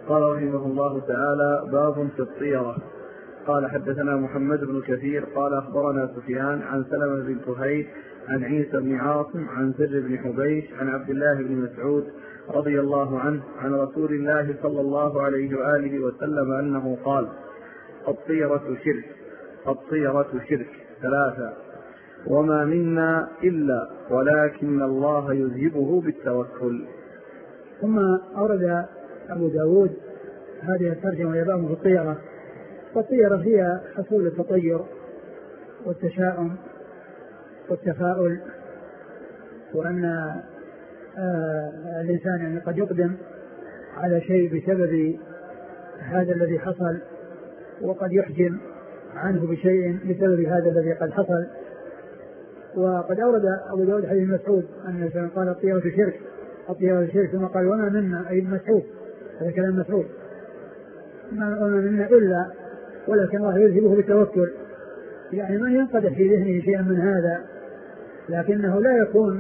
قال رحمه الله تعالى: باب في الطيرة. قال: حدثنا محمد بن كثير قال أخبرنا سفيان عن سلمة بن كهيل عن عيسى بن عاصم عن زر بن حبيش عن عبد الله بن مسعود رضي الله عنه عن رسول الله صلى الله عليه وآله وسلم أنه قال: الطيرة شرك، الطيرة شرك 3، وما منا إلا ولكن الله يذهبه بالتوكل. ثم أورد أبو داود هذه الترجمة يبام في الطيرة. والطيرة هي حصول التطير والتشاؤم والتفاؤل، وأن الإنسان يعني قد يقدم على شيء بسبب هذا الذي حصل، وقد يحجم عنه بشيء بسبب هذا الذي قد حصل. وقد أورد أبو داود حديث مسعود أن قال: الطيرة شرك، الطيرة شرك، ثم قال: وما منا، أي مسعود، هذا كلام مسعود، وما منا إلا ولكن الله يذهبه بالتوكل. يعني ما ينقدح في ذهنه شيئا من هذا، لكنه لا يكون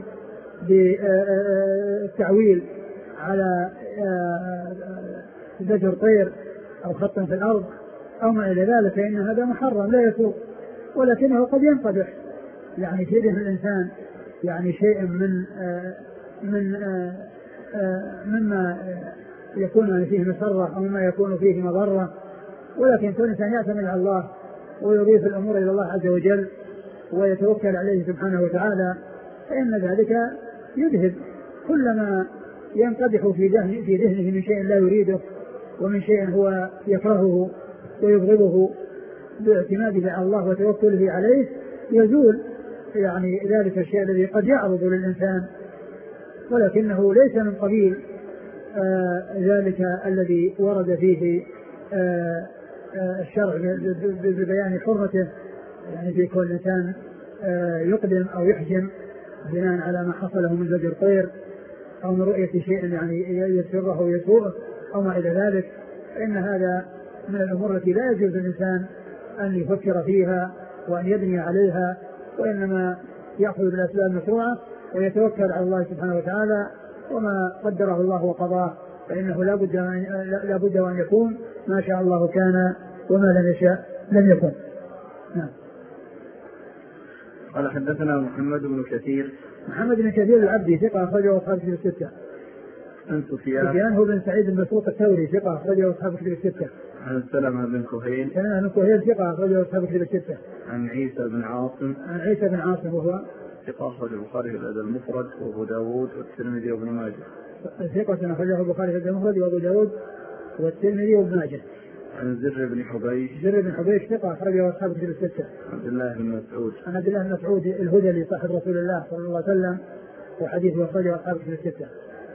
بالتعويل على زجر طير أو خط في الأرض أو ما إلى ذلك، فإن هذا محرم لا يسوق، ولكنه قد ينقدح يعني في ذهن الإنسان يعني شيء مما يكون فيه مسرة أو مما يكون فيه مضرة، ولكن كل إنسان يعتمد على الله ويضيف الأمور إلى الله عز وجل ويتوكل عليه سبحانه وتعالى، فإن ذلك يذهب كل ما ينقدح في ذهنه من شيء لا يريده ومن شيء هو يكرهه ويبغضه، باعتماده على الله وتوكله عليه يزول يعني ذلك الشيء الذي قد يعرض للإنسان، ولكنه ليس من قبيل ذلك الذي ورد فيه الشرع ببيان حرمته، يعني في كل إنسان يقدم أو يحجم بناء على ما حصله من زجر طير أو من رؤية شيء يعني يسره ويسوءه أو ما إلى ذلك، فإن هذا من الأمور التي لا يجوز للإنسان أن يفكر فيها وأن يبني عليها، وإنما يأخذ بالأسباب المشروعة ويتوكل على الله سبحانه وتعالى، وما قدره الله وقضاه فإنه لا بد وأن يكون، ما شاء الله كان وما لم يشاء لم يكن. نعم. قال: حدثنا محمد بن كثير. محمد بن كثير العبدي ثقة أخرجه أصحاب الكتب الستة. عن سفيان هو بن سعيد بن مسروق الثوري ثقة أخرجه أصحاب الكتب الستة. عن سلمة بن كهيل. سلمة بن كهيل ثقة أخرجه أصحاب الكتب الستة. عن عيسى بن عاصم. عن عيسى بن عاصم وهو ثقة أخرجه البخاري في الأدب المفرد وأبو داود والترمذي وابن ماجه. ثقة أخرجه البخاري في الأدب المفرد وأبو داود والترمذي وابن ماجه. عن زر بن حبيش. زر بن حبيش ثقة أخرجه أصحاب الكتب الستة. عبد الله بن مسعود. عن عبد الله بن مسعود الهذلي صاحب رسول الله صلى الله عليه وسلم، وحديثه أخرجه أصحاب الكتب الستة.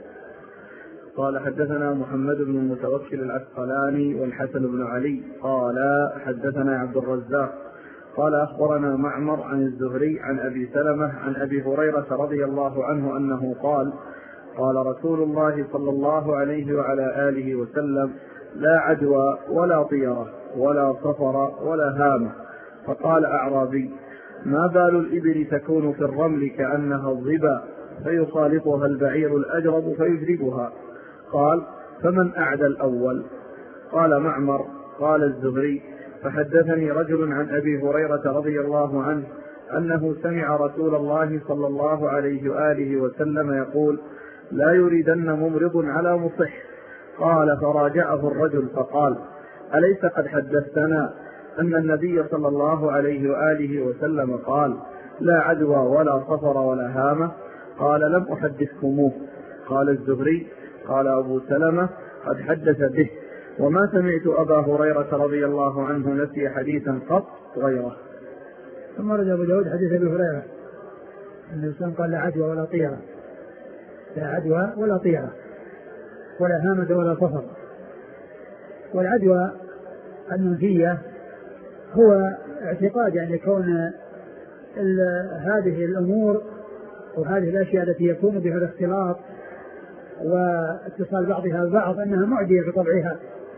قال: حدثنا محمد بن المتوكل العسقلاني والحسن بن علي قال: حدثنا عبد الرزاق قال: أخبرنا معمر عن الزهري عن أبي سلمة عن أبي هريرة رضي الله عنه أنه قال: قال رسول الله صلى الله عليه وعلى آله وسلم: لا عدوى ولا طيرة ولا صفر ولا هامة. فقال أعرابي: ما بال الإبل تكون في الرمل كأنها الظبا فيخالطها البعير الأجرب فيجربها؟ قال: فمن أعدى الأول؟ قال معمر: قال الزهري: فحدثني رجل عن أبي هريرة رضي الله عنه أنه سمع رسول الله صلى الله عليه وآله وسلم يقول: لا يريدن ممرض على مصح. قال: فراجعه الرجل فقال: أليس قد حدثتنا أن النبي صلى الله عليه وآله وسلم قال: لا عدوى ولا صفر ولا هامة؟ قال: لم أحدثكموه. قال الزهري: قال أبو سلمة: قد حدث به، وما سمعت أبا هريرة رضي الله عنه نسي حديثا قط غيره. ثم ورد أبو داود حديث أبي هريرة أن الإنسان قال: لا عدوى ولا طيرة، لا عدوى ولا طيرة ولا هامة ولا صفر. والعدوى المنفية هو اعتقاد يعني كون هذه الأمور وهذه الأشياء التي يكون بها الاختلاط واتصال بعضها ببعض أنها معدية بطبعها،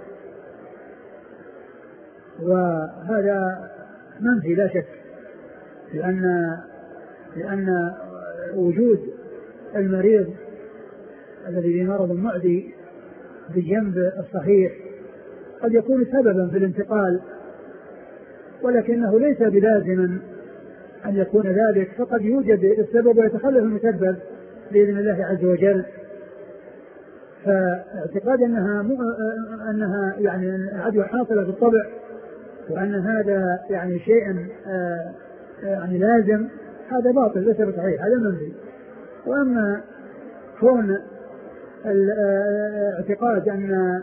وهذا منفي لا شك، لأن وجود المريض الذي بمرض معدي بالجنب الصحيح قد يكون سببا في الانتقال، ولكنه ليس بلازم أن يكون ذلك، فقد يوجد السبب ويتخلف المسبب بإذن الله عز وجل. فاعتقاد أنها يعني العدوى حاصلة بالطبع وأن هذا يعني شيء يعني لازم، هذا باطل ليس بصحيح، هذا منفي. وأما كون الاعتقاد أن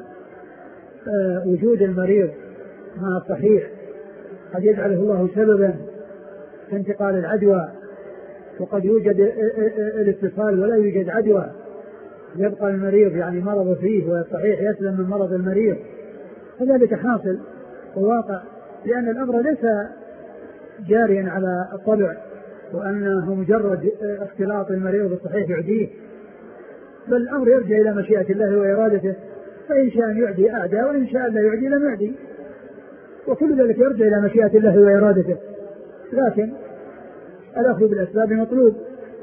وجود المريض مع الصحيح قد يجعله الله سببا في انتقال العدوى، وقد يوجد الاتصال ولا يوجد عدوى، يبقى المريض يعني مرض فيه والصحيح يسلم من مرض المريض، فذلك حاصل وواقع، لأن الأمر ليس جاريا على الطبع وأنه مجرد اختلاط المريض بالصحيح يعديه، بل الأمر يرجع إلى مشيئة الله وإرادته، فإن شاء يعدي أعدى وإن شاء لا يعدي لم يعدي، وكل ذلك يرجع إلى مشيئة الله وإرادته. لكن الأخذ بالأسباب مطلوب.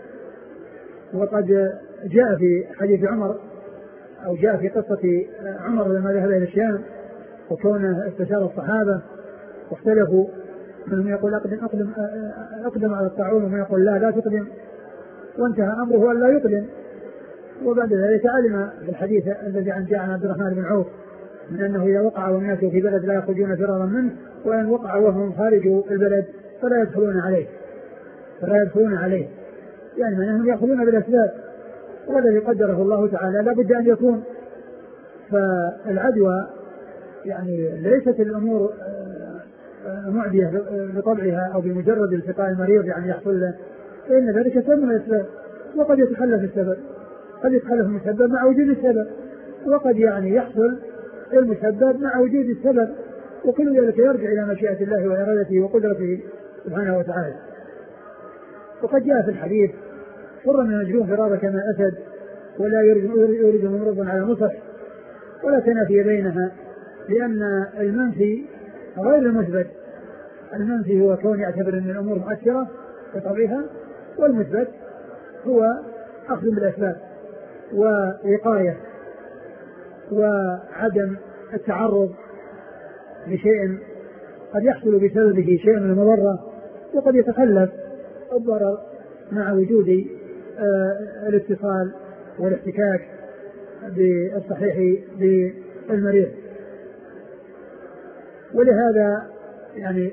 وقد جاء في حديث عمر أو جاء في قصة عمر لما ذهب إلى الشام وكونه استشار الصحابة واختلفوا، منهم يقول أقدم على الطاعون ومن يقول لا تقدم، وانتهى أمره أن لا يقدم. وبعد ذلك علم في الحديث الذي جاء عن عبد الرحمن بن عوف من أنه إذا وقع والناس في بلد لا يخرجون فرارا منه، وإن وقع وهم خارج البلد فلا يدخلون عليه، يعني من أنهم يأخذون بالأسباب، والذي قدره الله تعالى لا بد أن يكون. فالعدوى يعني ليست الأمور معدية بطبعها أو بمجرد التقاء المريض يعني يحصل له، فإن ذلك سبب من الأسباب، وقد يتخلف السبب، قد يتخلف المسبب مع وجود السبب، وقد يعني يحصل المسبب مع وجود السبب، وكل ذلك يرجع إلى مشيئة الله وإرادته وقدرته سبحانه وتعالى. وقد جاء في الحديث فر من المجنون فرارك من أسد ولا يريد ممرض على نصح ولا تنافي بينها، لأن المنفي غير المثبت. المنفي هو كون يعتبر أن الأمور مؤثرة بطبيعها، والمثبت هو أخذ بالأسباب ووقاية وعدم التعرض لشيء قد يحصل بسببه شيء من المضرة، وقد يتخلف الضرر مع وجود الاتصال والاحتكاك بالصحيح بالمريض. ولهذا يعني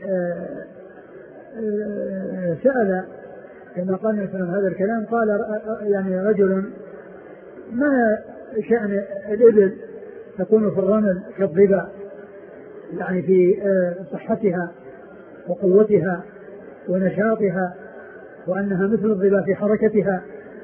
سأل كما قال النبي صلى الله عليه وسلم هذا الكلام، قال يعني رجل ما شأن الإبل تكون في الرمل كالظباء، يعني في صحتها وقوتها ونشاطها، وأنها مثل الظباء في حركتها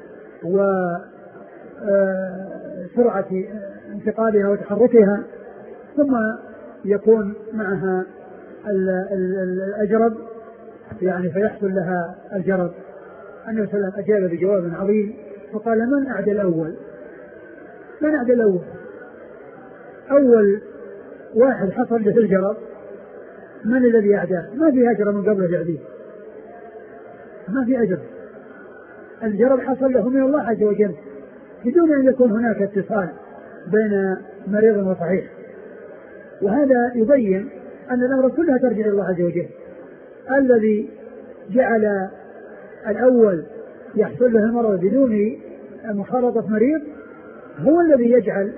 وسرعة انتقالها وتحركها، ثم يكون معها الأجرب يعني فيحصل لها الجرب. النبي صلى الله عليه وسلم أجاب بجواب عظيم فقال من أعدى الأول؟ من أعدى الأول؟ أول واحد حصل له الجرب من الذي أعداه؟ ما في أجر من قبله يعديه، ما في أجر. الجرب حصل له من الله عز وجل بدون أن يكون هناك اتصال بين مريض وصحيح. وهذا يبين أن الأمر كلها ترجع إلى الله عز وجل. الذي جعل الأول يحصل له المرض بدون مخالطة مريض هو الذي يجعل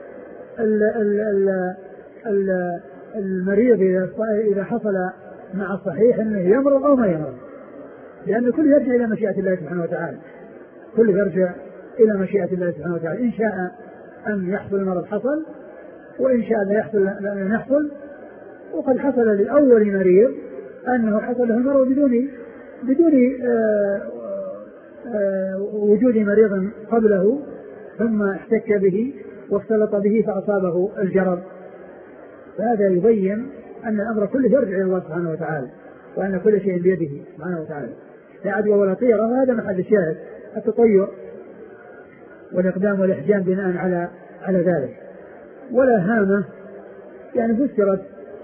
المريض إذا حصل مع الصحيح أنه يمرض أو ما يمرض، لأن كل يرجع إلى مشيئة الله سبحانه وتعالى، كل يرجع إلى مشيئة الله سبحانه وتعالى. إن شاء أن يحصل المرض حصل، وإن شاء لا يحصل. وقد حصل للأول مريض أنه حصل له المرض بدون وجود مريض قبله، ثم احتك به واختلط به فأصابه الجرب. فهذا يبين أن الأمر كله يرجع إلى الله سبحانه وتعالى، وأن كل شيء بيده سبحانه وتعالى، لا عدوى ولا طيرة. وهذا محل الشاهد، التطير والإقدام والإحجام بناء على ذلك. ولا هامة يعني فسرت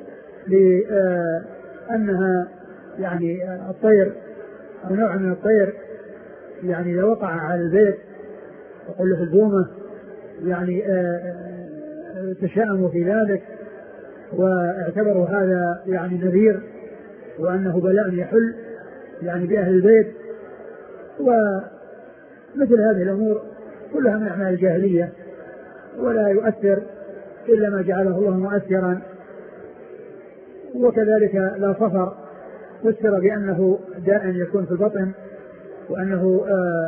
لأنها يعني الطير أو نوع من الطير، يعني إذا وقع على البيت يقول له البومة، يعني تشاءموا في ذلك واعتبروا هذا يعني نذير وأنه بلاء يحل يعني بأهل البيت. ومثل هذه الأمور كلها من أعمال الجاهلية ولا يؤثر إلا ما جعله الله مؤثرا. وكذلك لا صفر فسر بأنه داء يكون في البطن وأنه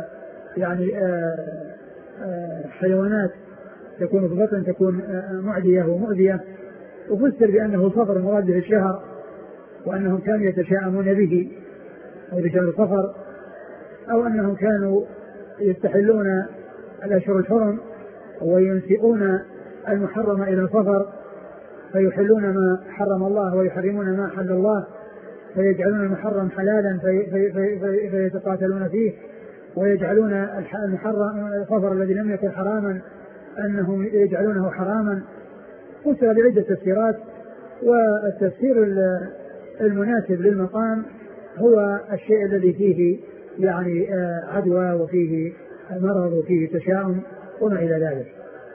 حيوانات تكون في البطن تكون معدية ومؤذية. وفسر بأنه صفر مراد به الشهر وأنهم كانوا يتشاءمون به أي بشهر الصفر أو أنهم كانوا يستحلون الأشهر الحرم وينسئون المحرم إلى الصفر فيحلون ما حرم الله ويحرمون ما حل الله فيجعلون المحرم حلالا فيتقاتلون فيه ويجعلون المحرم الصفر الذي لم يكن حراما أنهم يجعلونه حراما. فسر بعدة تفسيرات والتفسير المناسب للمقام هو الشيء الذي فيه يعني عدوى وفيه مرض وفيه تشاؤم وما إلى ذلك.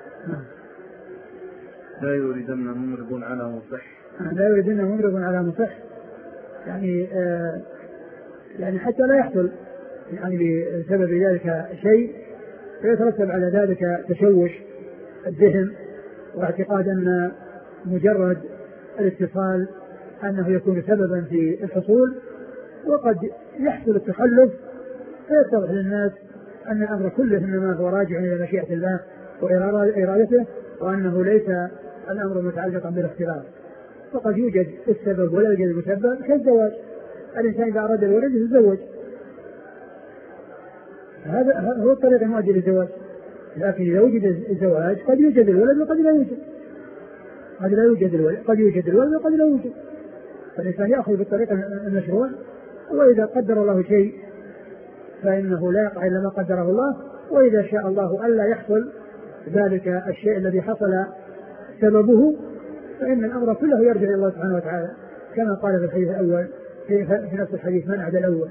لا يريدن ممرض على مصح. لا يريدن ممرض على مصح يعني حتى لا يحصل يعني بسبب ذلك شيء فيترتب على ذلك تشوش الذهن واعتقاد أن مجرد الاتصال أنه يكون سببا في الحصول. وقد يحصل التخلف فيتضح للناس أن الأمر كله إنما هو راجع إلى مشيئة الله وإرادته وأنه ليس الأمر متعلقا بالاختلاف. فقد يوجد السبب ولا يوجد المسبب كالزواج. الإنسان إذا أراد الولد يتزوج هذا هو الطريق المؤدي للزواج. لكن إذا وجد الزواج قد يوجد الولد وقد لا يوجد. قد لا يوجد الولد قد يوجد الولد وقد لا يوجد. فالإنسان يأخذ بالطريق المشروع. وإذا قدر الله شيء فإنه لا يقع إلا ما قدره الله. وإذا شاء الله ألا يحصل ذلك الشيء الذي حصل سببه فإن الأمر كله يرجع إلى الله سبحانه وتعالى كما قال في الحديث الأول في نفس الحديث من عدا الأول.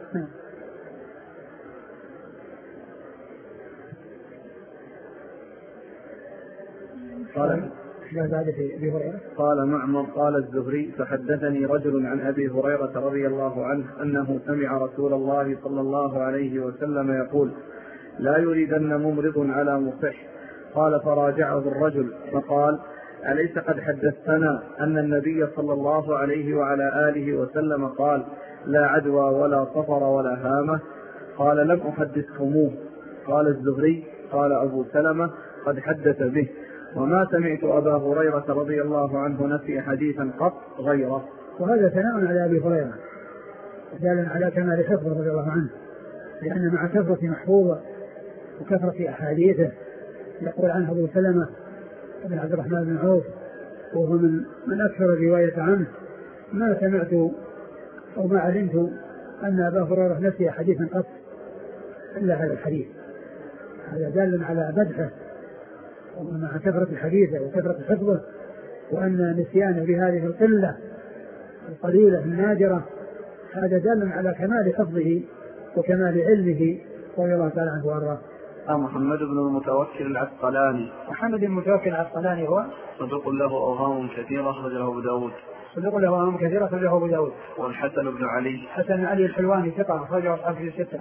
قال معمر قال الزهري فحدثني رجل عن أبي هريرة رضي الله عنه أنه سمع رسول الله صلى الله عليه وسلم يقول لا يريدن ممرض على مصح. قال فراجعه الرجل فقال أليس قد حدثتنا أن النبي صلى الله عليه وعلى آله وسلم قال لا عدوى ولا صفر ولا هامة. قال لم أحدثكموه. قال الزهري قال أبو سلمة قد حدث به وما سمعت أبا هريرة رضي الله عنه نسي حديثا قط غيره. وهذا ثناء على أبي هريرة دال على كمال حفظه رضي الله عنه لأن مع كثرة محفوظه وكثرة أحاديثه يقول عنه أبو سلمة بن عبد الرحمن بن عوف وهو من أكثر الرواية عنه ما سمعت أو ما علمت أن أبا هريرة نسي حديثا قط إلا هذا الحديث. هذا دال على مدحه ومع كثرة الحديث وكثرة حفظه وأن نسيانه بهذه القلة القليلة النادرة هذا دال على كمال حفظه وكمال علمه رضي الله تعالى عنه وارضاه. محمد بن المتوكل العسقلاني. محمد بن المتوكل العسقلاني هو صدوق له أوهام كثيرة أخرجه أبو داود. صدوق له أوهام كثيرة أخرجه أبو داود. والحسن بن علي. حسن علي الحلواني ثقة أخرجه أصحاب في الستة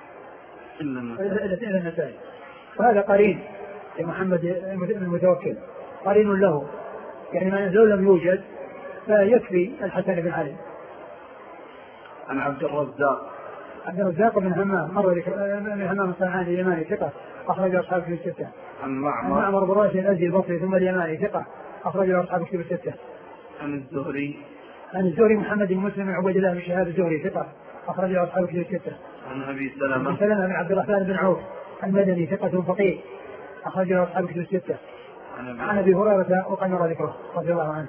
إلا النسائي. وهذا قرين لمحمد بن المتوكل قرين له يعني لو لم يوجد فيكفي الحسن بن علي. عن عبد الرزاق بن همام مر من همام الصنعاني اليماني ثقة أخرج أصحاب في الستة. عن معمر بن راشد الأزدي البصري ثم اليماني ثقة أخرج أصحاب في الستة. عن الزهري محمد بن مسلم بن عبيد الله بن شهاب الزهري ثقة أخرج أصحاب في الستة. عن أبي سلمة بن عبد الرحمن بن عوف المدني ثقة فقيه أخرج أصحاب في الستة. عن أبي هريرة وقد مر ذكره رضي الله عنه.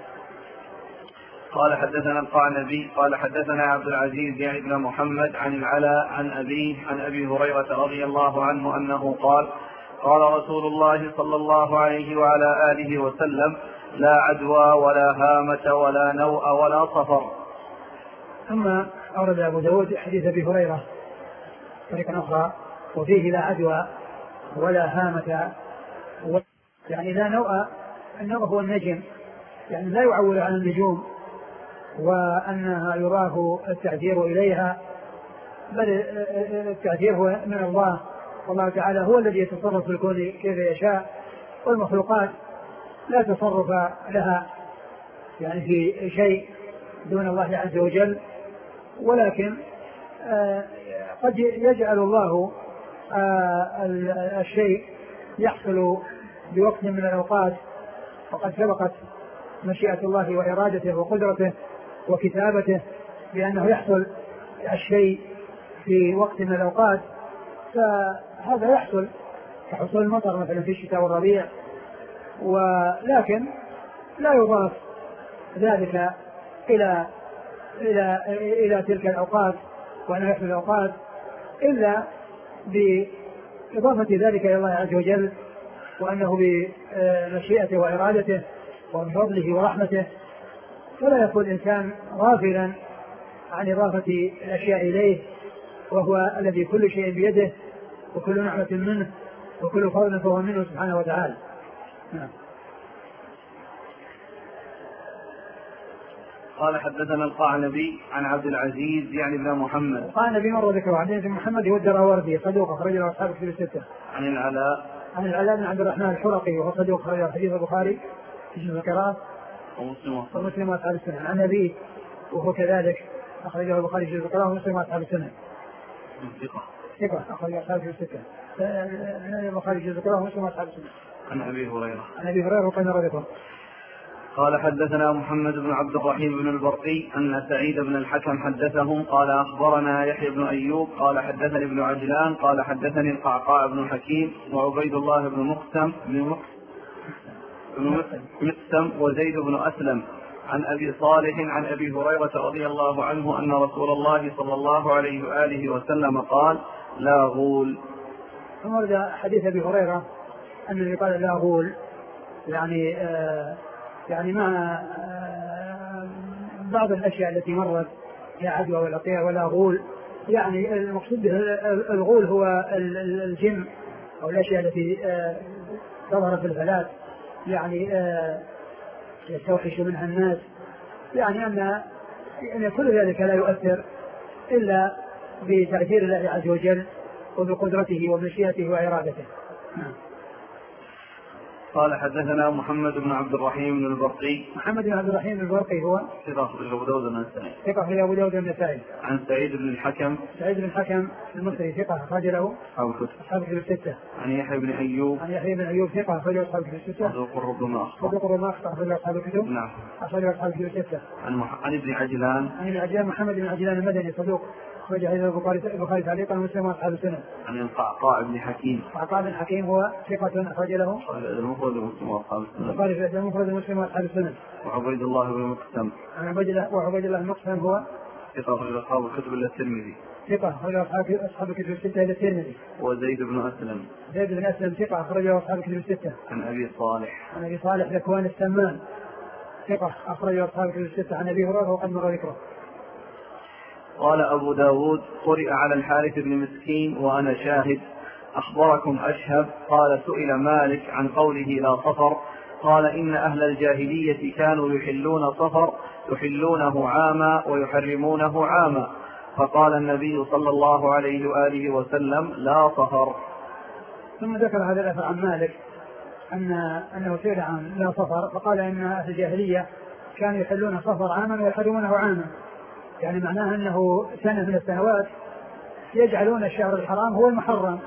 قال حدثنا القعنبي قال حدثنا عبد العزيز يعني بن محمد عن العلاء عن أبيه عن أبي هريرة رضي الله عنه أنه قال قال رسول الله صلى الله عليه وعلى آله وسلم لا عدوى ولا هامة ولا نوء ولا صفر. ثم أورد أبو داود حديث أبي هريرة طريقة أخرى وفيه لا عدوى ولا هامة يعني لا نوء أنه هو النجم، يعني لا يعول على النجوم وأنها يضاف التأثير إليها، بل التأثير هو من الله، والله تعالى هو الذي يتصرف في الكون كيف يشاء، والمخلوقات لا تصرف لها يعني في شيء دون الله عز وجل. ولكن قد يجعل الله الشيء يحصل بوقت من الأوقات، وقد سبقت مشيئة الله وإرادته وقدرته وكتابته بأنه يحصل الشيء في وقت من الأوقات، فهذا يحصل كحصول المطر مثلا في الشتاء والربيع، ولكن لا يضاف ذلك إلى تلك الأوقات وأنه يحصل الأوقات إلا بإضافة ذلك إلى الله عز وجل، وأنه بمشيئته وإرادته ومن فضله ورحمته، فلا يكون الإنسان غافلا عن إضافة الأشياء إليه، وهو الذي كل شيء بيده وكل نعمة منه وكل فضل فهو منه سبحانه وتعالى. قال حدثنا القعنبي عن عبد العزيز يعني بن محمد. القعنبي مر ذكره عن بن محمد هو الدراوردي صدوق أخرج له أصحاب كتب الستة. عن العلاء بن عبد الرحمن الحرقي وهو صدوق أخرج له حديث البخاري في جزء القراءة ومسلم وأصحاب السنة. عن أبيه وهو كذلك أخرجه البخاري في جزء القراءة ومسلم وأصحاب السنة. ثقة أخرج أصحاب كتب الستة. البخاري في جزء القراءة ومسلم وأصحاب السنة. عن أبي هريرة وكان رضي. قال حدثنا محمد بن عبد الرحيم بن البرقي أن سعيد بن الحكم حدثهم قال أخبرنا يحيى بن أيوب قال حدثني ابن عجلان قال حدثني القعقاع بن حكيم وعبيد الله بن مقسم وزيد بن أسلم عن أبي صالح عن أبي هريرة رضي الله عنه أن رسول الله صلى الله عليه وآله وسلم قال لا غول. ثم ورد حديث أبي هريرة أنه قال لا غول، يعني مع بعض الأشياء التي مرت لا عدوى ولا طير ولا غول، يعني المقصود به الغول هو الجن أو الأشياء التي تظهر في الفلات، يعني يستوحش منها الناس، يعني أن كل ذلك لا يؤثر إلا بتأثير الله عز وجل وبقدرته ومشيئته وإرادته. قال حدثنا محمد بن عبد الرحيم بن البرقي. محمد بن عبد الرحيم البرقي هو ثقة أبو داود النسائي. ثقة أبو داود النسائي. عن سعيد بن الحكم. سعيد بن الحكم المصري ثقة أخرج له أصحاب الكتب الستة. عن يحيى بن أيوب. ثقة أخرج له أصحاب الكتب الستة. صدوق ربما أخطأ أخرج له أصحاب الكتب. نعم. أخرج له أصحاب الكتب الستة. عن ابن عجلان. محمد بن عجلان المدني صدوق أخرج له البخاري تعليقا ومسلم وأصحاب السنن. عن القعقاع بن حكيم. القعقاع بن حكيم هو ثقة أخرج له المفرد ومسلم وأصحاب السنن. البخاري المفرد ومسلم وأصحاب السنن. وعبيد الله بن مقسم. وعبيد الله بن مقسم هو ثقة أخرج أصحاب الكتب إلا الترمذي. ثقة أخرج أصحاب الكتب الستة إلى الترمذي. وزيد بن أسلم. ثقة أخرجه أصحاب الكتب الستة. عن أبي صالح ذكوان السمان ثقة أخرجه أصحاب الكتب الستة. عن أبي هريرة وقد مر ذكره. قال أبو داود قرئ على الحارث بن مسكين وأنا شاهد أخبركم أشهب قال سئل مالك عن قوله لا صفر قال إن أهل الجاهلية كانوا يحلون صفر يحلونه عاما ويحرمونه عاما، فقال النبي صلى الله عليه وآله وسلم لا صفر. ثم ذكر هذا الأثر عن مالك أنه سئل عن لا صفر فقال إن أهل الجاهلية كانوا يحلون صفر عاما ويحرمونه عاما، يعني معناه أنه سنة من السنوات يجعلون الشهر الحرام هو المحرم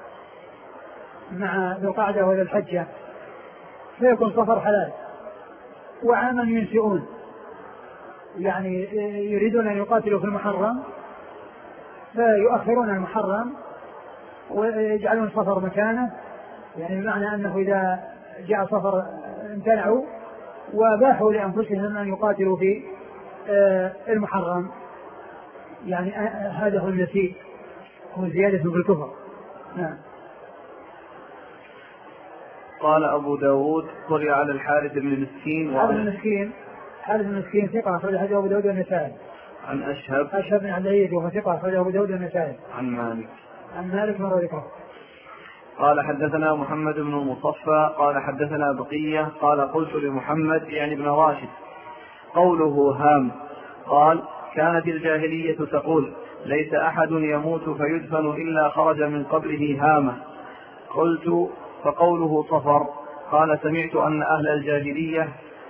مع ذو القعدة وذو الحجة، فيكون صفر حلال، وعاما ينسئون، يعني يريدون أن يقاتلوا في المحرم فيؤخرون المحرم ويجعلون صفر مكانه، يعني بمعنى أنه إذا جاء صفر امتنعوا وباحوا لأنفسهم أن يقاتلوا في المحرم، يعني هذا هو النسيء، هو زيادة في الكفر. نعم. قال أبو داود قرئ على الحارث بن مسكين. حارث بن مسكين ثقة أخرجه أبو داود والنسائي. عن أشهب بن عبد العزيز وهو ثقة أخرجه أبو داود والنسائي. عن مالك مر ذكره. قال حدثنا محمد بن المصفى قال حدثنا بقية قال قلت لمحمد يعني ابن راشد قوله هام قال كانت الجاهلية تقول ليس أحد يموت فيدفن إلا خرج من قبره هامة. قلت فقوله صفر قال سمعت أن أهل الجاهلية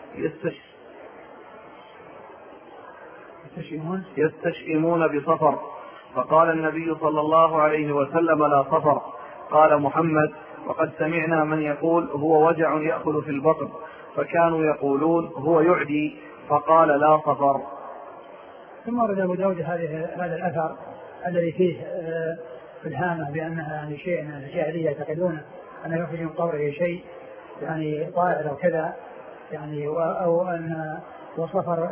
يستشئمون بصفر فقال النبي صلى الله عليه وسلم لا صفر. قال محمد وقد سمعنا من يقول هو وجع يأخذ في البطن فكانوا يقولون هو يعدي فقال لا صفر. ثم ورد أبو داود هذا الأثر الذي فيه في الهامة بأنها يعني شيء من الجاهلية يعتقدون أن يخرج من قبره شيء يعني طائر أو كذا يعني أو أن وصفر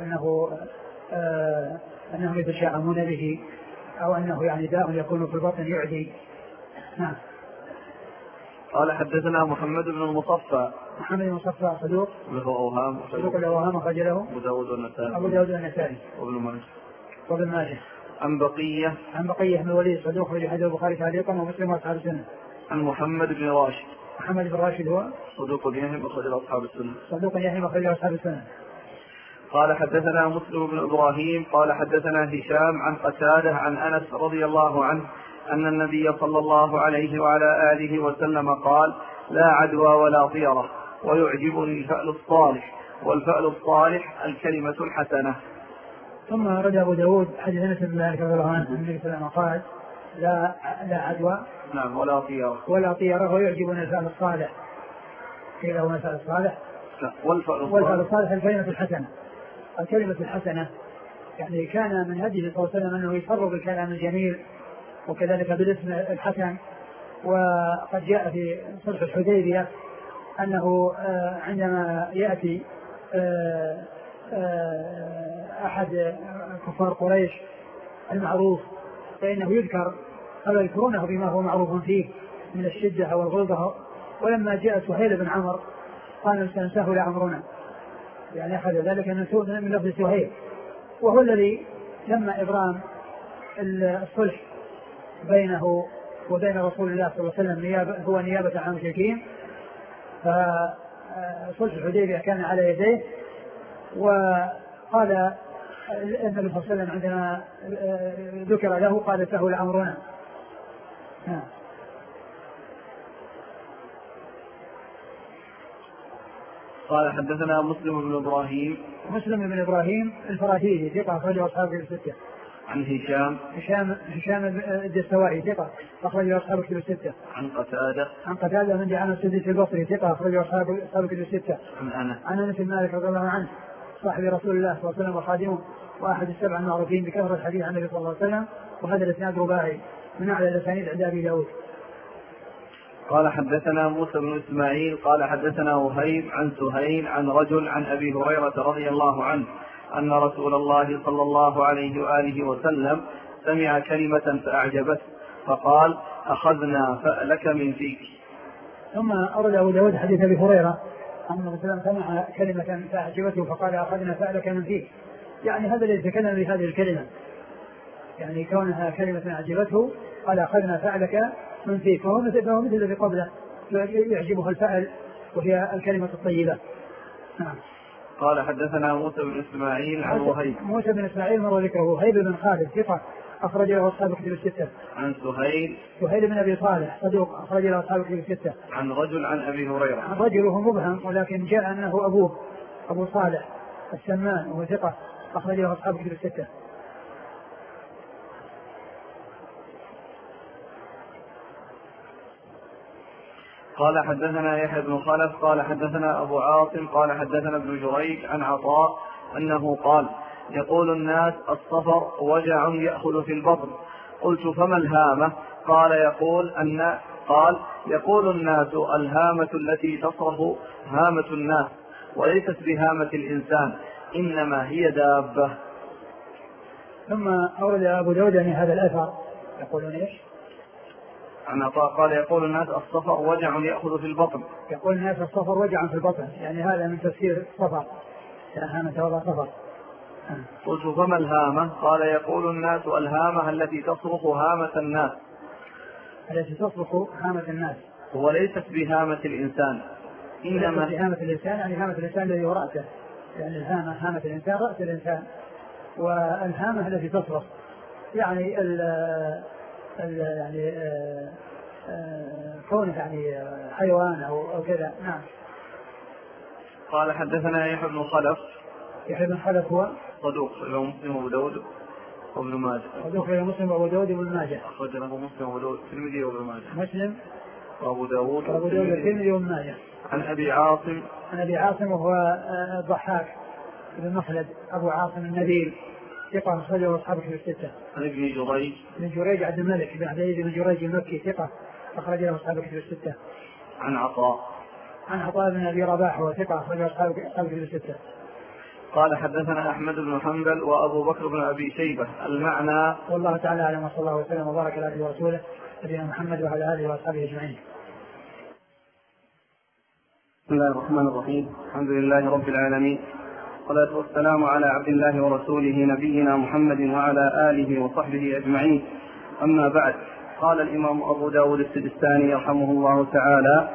أنهم يتشاءمون به أو أنه يعني داء يكون في البطن يعدي. نعم. قال حدثنا محمد بن المصفى. محمد بن المصفى صدوق له أوهام أخرج له أبو داود والنسائي وابن ماجه. عن بقية بن الوليد صدوق أخرج حديث البخاري تعليقا ومسلم وأصحاب السنة. عن محمد بن راشد هو صدوق يهم أخرج أصحاب السنة. قال حدثنا مسلم بن إبراهيم قال حدثنا هشام عن قتادة عن أنس رضي الله عنه أن النبي صلى الله عليه وعلى آله وسلم قال لا عدوى ولا طيرة ويعجبني الفأل الصالح والفأل الصالح الكلمة الحسنة. ثم رد أبو داود حديث أنس بن مالك رضي الله عنه النبي صلى الله عليه وسلم قال لا عدوى نعم ولا طيرة ويعجبني الفأل الصالح. قيل له الفأل الصالح والفأل الصالح الكلمة الحسنة يعني كان من هديه صلى الله عليه وسلم أنه يفر بالكلام الجميل وكذلك بالاسم الحسن. وقد جاء في صلح الحديبية أنه عندما يأتي أحد كفار قريش المعروف فإنه يذكر أو يذكرونه بما هو معروف فيه من الشدة أو الغلظة. ولما جاء سهيل بن عمرو قال سنسهل أمرنا يعني أخذ ذلك من لفظ سهيل وهو الذي تم إبرام الصلح بينه وبين رسول الله صلى الله عليه وسلم هو نيابة عن المشركين. فصلح الحديبية كان على يديه وقال النبي صلى الله عليه وسلم عندما ذكر له قال سهل أمرنا. قال حدثنا مسلم بن إبراهيم الفراهيدي ثقة أخرجه أصحاب الستة. عن هشام الدستوائي ثقة أخرجه أصحاب الستة. عن قتادة من دعامة السديسي البصري ثقة أخرجه أصحاب الستة. عن أنس بن مالك رضي الله عنه صاحب رسول الله صلى الله عليه وسلم وخادمه وأحد السبع المعروفين بكثرة الحديث عن النبي صلى الله عليه وسلم. وهذا الإسناد رباعي من أعلى الأسانيد عند أبي داود. قال حدثنا موسى بن إسماعيل قال حدثنا وهيب عن سهيل عن رجل عن أبي هريرة رضي الله عنه أن رسول الله صلى الله عليه وآله وسلم سمع كلمة فأعجبته فقال أخذنا فألك من فيك. ثم أورد أبو داود حديث أبي هريرة أن النبي صلى الله عليه وسلم سمع كلمة فأعجبته فقال أخذنا فألك من فيك يعني هذا الذي يتكلم بهذه الكلمة يعني كونها كلمة أعجبته قال أخذنا فألك من فيك فهو مثل الذي قبله يعجبه الفعل وهي الكلمة الطيبة. نعم. قال حدثنا موسى بن إسماعيل عن وهيب. موسى بن إسماعيل مر ذكره وهيب بن خالد ثقة أخرج له أصحاب الكتب الستة. عن سهيل بن أبي صالح صدوق أخرج له أصحاب الكتب الستة. عن رجل عن أبي هريرة. عن رجل وهو مبهم ولكن جاء أنه أبوه أبو صالح السمان وهو ثقة أخرج له أصحاب الكتب الستة. قال حدثنا يحيى بن خلف قال حدثنا أبو عاصم قال حدثنا ابن جريج عن عطاء أنه قال يقول الناس الصفر وجع يأخذ في البطن. قلت فما الهامة؟ قال يقول الناس الهامة التي تصرف هامة الناس وليست بهامة الإنسان إنما هي دابة. ثم أورد أبو داود هذا الأثر يقولون إيش؟ عن عطاء قال يقول الناس الصفر وجع يأخذ في البطن. يقول الناس الصفر وجع في البطن يعني هذا من تفسير الصفر هامة ولا صفر. قلت فما الهامة؟ قال يقول الناس الهامة التي تصرخ هامة الناس. التي تصرخ هامة الناس وليست بهامة الإنسان، إنما بهامة الإنسان يعني هامة الإنسان الذي هو رأسه، يعني الهامة هامة الإنسان رأس الإنسان، والهامة التي تصرف يعني يعني كونه يعني حيوان أو كذا. نعم. قال حدثنا يحيى بن خلف. يحيى بن خلف هو صدوق له مسلم وابو داود وابن ماجه. صدوق له مسلم وابو داود وابن ماجه. أخرج له مسلم وابو داود الترمذي وابن ماجه. مسلم وابو داود الترمذي وابن ماجه. عن أبي عاصم. عن أبي عاصم وهو الضحاك بن مخلد أبو عاصم النبيل ثقة أخرجه أصحاب الكتب الستة. عن ابن جريج. بن جريج عبد الملك بن عبد العزيز بن جريج المكي ثقة أخرج له أصحاب الكتب الستة. عن عطاء. عن عطاء بن أبي رباح وهو ثقة أخرج له أصحاب الكتب الستة. قال حدثنا أحمد بن حنبل وأبو بكر بن أبي شيبة. المعنى. والله تعالى أعلم وصلى الله وسلم وبارك على عبده ورسوله نبينا محمد وعلى آله وأصحابه أجمعين. بسم الله الرحمن الرحيم. الحمد لله رب العالمين، والصلاة والسلام على عبد الله ورسوله نبينا محمد وعلى آله وصحبه أجمعين. أما بعد، قال الإمام أبو داود السجستاني رحمه الله تعالى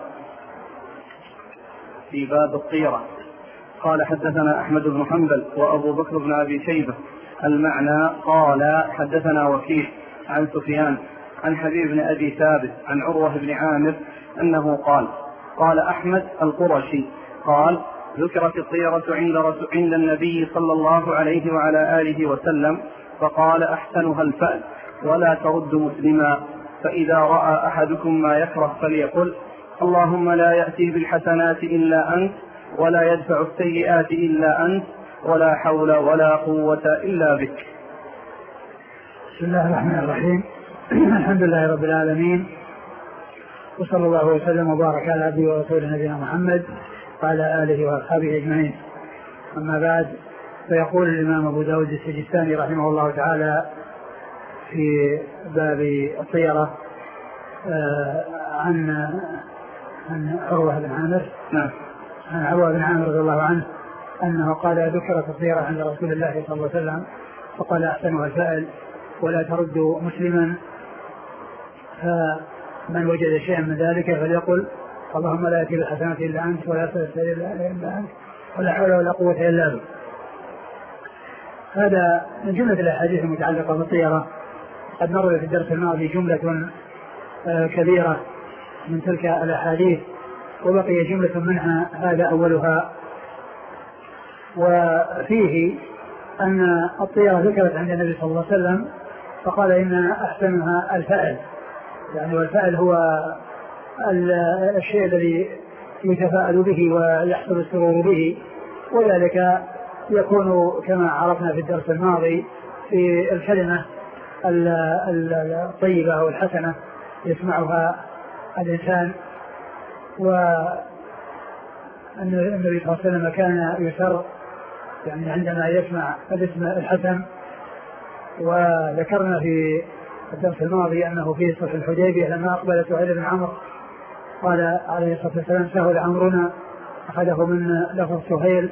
في باب الطيرة، قال حدثنا أحمد بن حنبل وأبو بكر بن أبي شيبة. المعنى قال حدثنا وكيع عن سفيان عن حبيب بن أبي ثابت عن عروة بن عامر أنه قال أحمد القرشي قال ذكرت الطيرة عند النبي صلى الله عليه وعلى آله وسلم فقال أحسنها الفأل ولا ترد مسلما، فإذا رأى أحدكم ما يكره فليقل اللهم لا يأتي بالحسنات إلا أنت ولا يدفع السيئات إلا أنت ولا حول ولا قوة إلا بك. بسم الله الرحمن الرحيم. الحمد لله رب العالمين، وصلى الله وسلم وبارك على عبده ورسوله نبينا محمد وعلى آله وأصحابه أجمعين. أما بعد، فيقول الإمام أبو داود السجستاني رحمه الله تعالى في باب الطيرة عن عروة بن عامر. نعم. عن عروة بن عامر رضي الله عنه أنه قال ذكرت الطيرة عند رسول الله صلى الله عليه وسلم فقال أحسنها الفأل ولا ترد مسلما، فمن وجد شيئا من ذلك فليقل اللهم لا يأتي بالحسنات إلا أنت ولا تسأل إلا أنت ولا حول ولا قوة إلا بك. هذا من جملة الأحاديث المتعلقة بالطيرة. قد مر في الدرس الماضي جملة كبيرة من تلك الأحاديث، وبقي جملة منها هذا أولها، وفيه أن الطيرة ذكرت عند النبي صلى الله عليه وسلم فقال إن أحسنها الفأل، يعني والفأل هو الشيء الذي يتفاءل به ويحصل السرور به، وذلك يكون كما عرفنا في الدرس الماضي في الكلمة الطيبة أو الحسنة يسمعها الإنسان. وأن النبي صلى الله عليه وسلم كان يسر يعني عندما يسمع الاسم الحسن. وذكرنا في الدرس الماضي أنه في صلح الحديبية لما أقبل سهيل بن عمرو قال عليه الصلاة والسلام سهل أمرنا، أخذه من لفظ سهيل،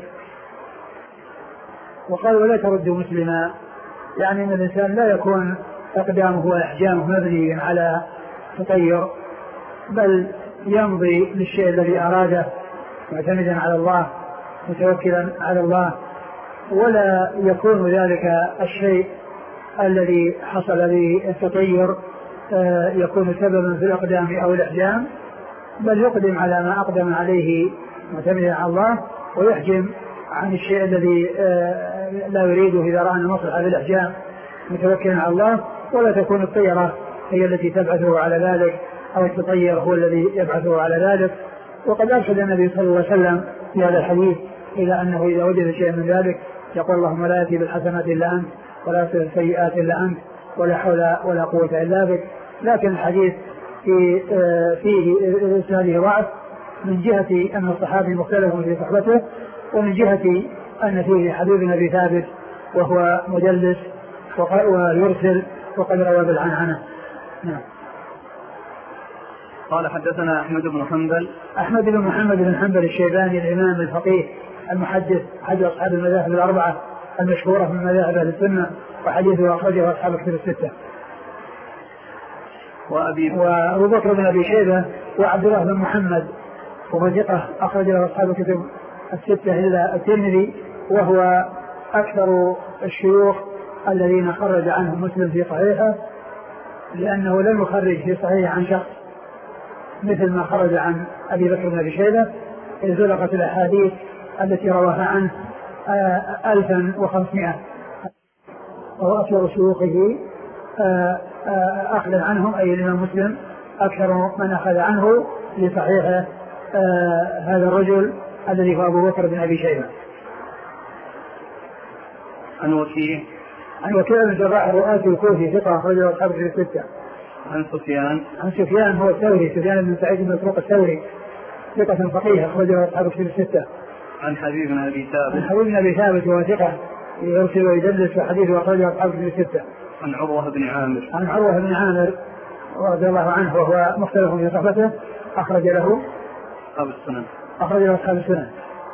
وقال ولا ترد مسلما، يعني أن الإنسان لا يكون أقدامه وإحجامه مبني على تطير، بل يمضي للشيء الذي أراده معتمدا على الله متوكلا على الله، ولا يكون ذلك الشيء الذي حصل به التطير يكون سببا في الأقدام أو الإحجام، بل يقدم على ما أقدم عليه معتمدا على الله ويحجم عن الشيء الذي لا يريده إذا رأى المصلحة بالإحجام متوكلا على الله، ولا تكون الطيرة هي التي تبعثه على ذلك أو التطير هو الذي يبعثه على ذلك. وقد أرشد النبي صلى الله عليه وسلم في هذا الحديث إلى أنه إذا وجد شيء من ذلك يقول اللهم لا يأتي بالحسنات إلا أنت ولا يأتي بالسيئات إلا أنت ولا حول ولا قوة إلا بك. لكن الحديث فيه إسناده ضعف من جهة أن الصحابي مختلف في صحبته، ومن جهة أن فيه حبيب بن أبي ثابت وهو مدلس ويرسل وقد روى بالعنعنة. نعم. قال حدثنا أحمد بن حنبل. أحمد بن محمد بن حنبل الشيباني الإمام الفقيه المحدث أحد أصحاب المذاهب الأربعة المشهورة من مذاهب أهل السنة، وحديثه أخرجه أصحاب الكتب الستة. وأبو بكر بن أبي شيبة وعبد الله بن محمد وهو ثقة أخرج له أصحاب الكتب الستة إلا الترمذي، وهو أكثر الشيوخ الذين خرج عنهم مسلم في صحيحه، لأنه لم يخرج في صحيح عن شخص مثل ما خرج عن أبي بكر بن أبي شيبة، إذ زلقت الأحاديث التي رواها عنه 1500، وهو أكثر شيوخه أخذ عنهم، أي الإمام مسلم أكثر من أخذ عنه لصحيحه هذا الرجل الذي هو أبو بكر بن أبي شيبة. عن وكيع بن الجراح الرؤاسي الكوفي ثقة أخرجه أصحاب الكتب الستة. عن سفيان هو الثوري، سفيان بن سعيد بن مسروق الثوري ثقة فقيه أخرجه أصحاب الكتب الستة. عن حبيب بن أبي ثابت وهو ثقة يرسل ويدلس وحديثه أخرجه أصحاب الكتب الستة. عن عروة بن عامر رضي الله عنه وهو مختلف في صحبته أخرج له أصحاب السنن.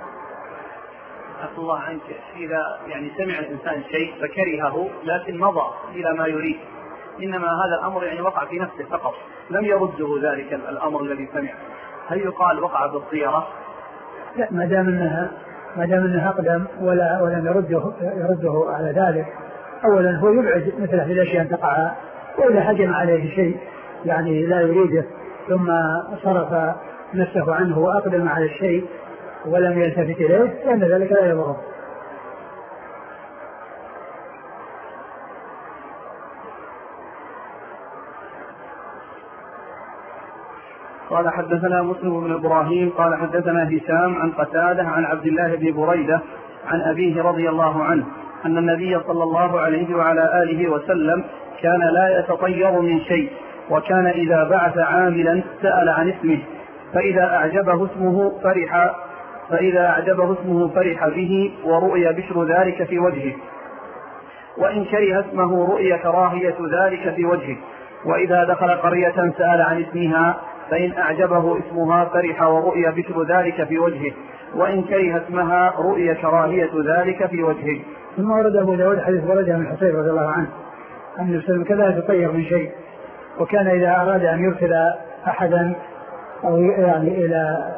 أسأل الله عنك، إذا يعني سمع الإنسان شيء فكرهه لكن مضى إلى ما يريد، إنما هذا الأمر يعني وقع في نفسه فقط لم يرده ذلك الأمر الذي سمع، هل يقال وقع بالطيرة؟ لا، ما دام أنها أقدم ولم يرده على ذلك. أولا هو يبعد مثل هذه الأشياء أن تقع، وإذا هجم عليه شيء يعني لا يريده ثم صرف نفسه عنه وأقدم على الشيء ولم يلتفت إليه فإن ذلك لا يضره. قال حدثنا مسلم بن إبراهيم قال حدثنا هشام عن قتادة عن عبد الله بن بريدة عن أبيه رضي الله عنه أن النبي صلى الله عليه وعلى آله وسلم كان لا يتطير من شيء، وكان إذا بعث عاملا سأل عن اسمه، فإذا أعجبه اسمه فرح به ورؤي بشر ذلك في وجهه، وإن كره اسمه رؤي كراهية ذلك في وجهه، وإذا دخل قرية سأل عن اسمها فإن أعجبه اسمها فرح ورؤي بشر ذلك في وجهه، وإن كره اسمها رؤي كراهية ذلك في وجهه. ثم ورد أبو داود حديث بريدة بن حصير رضي الله عنه أن النبي صلى الله عليه وسلم كان لا يتطير من شيء، وكان إذا أراد أن يرسل أحدا أو يعني إلى